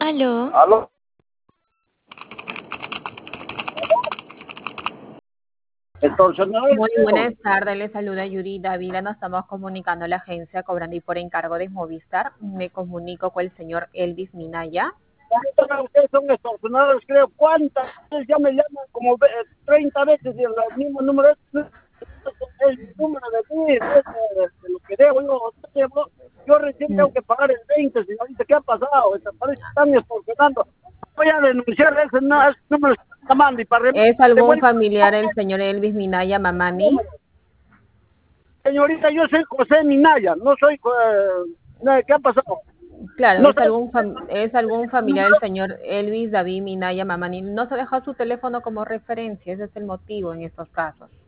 Aló, Aló, extorsionador, Muy creo. buenas tardes, le saluda Yuri Dávila. Nos estamos comunicando a la agencia cobrando y por encargo de Movistar. Me comunico con el señor Elvis Minaya. Ustedes son extorsionadores, creo. ¿Cuántas veces ya me llaman? Como 30 veces y el mismo número. Es el número de mí, de lo que debo. Yo recién Mm, tengo que pagar el 20, señorita. ¿Qué ha pasado? Parece que están extorsionando. Voy a denunciar ese, ese número que están llamando y para ¿Es algún devuelve familiar el señor Elvis Minaya Mamani? señorita, yo soy José Minaya, no soy... ¿qué ha pasado? Claro, No sé. es algún familiar del señor Elvis David Minaya Mamani. No se deja su teléfono como referencia, ese es el motivo en estos casos.